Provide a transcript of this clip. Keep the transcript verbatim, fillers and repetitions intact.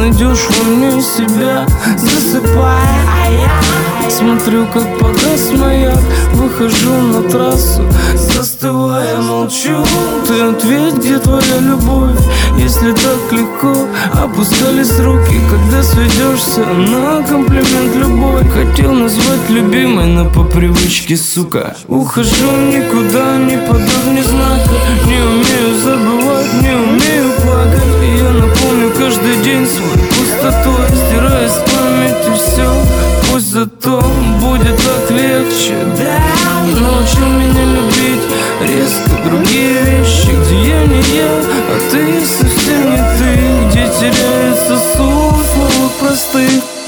найдешь во мне себя. Засыпая, а я смотрю, как погас маяк. Выхожу на трассу, застывая, молчу. Ты ответь, где твоя любовь? Если так легко опускались руки, когда сведешься на комплимент любой. Хотел назвать любимой, но по привычке, сука. Ухожу никуда, не подав ни знака. Не умею забывать, не умею плакать. Я напомню каждый день свой пустотой, стирая с памяти все. Пусть зато будет так легче. Да, научил меня любить резко другие вещи, где я не я, а ты совсем не ты, где теряется суть слов простых.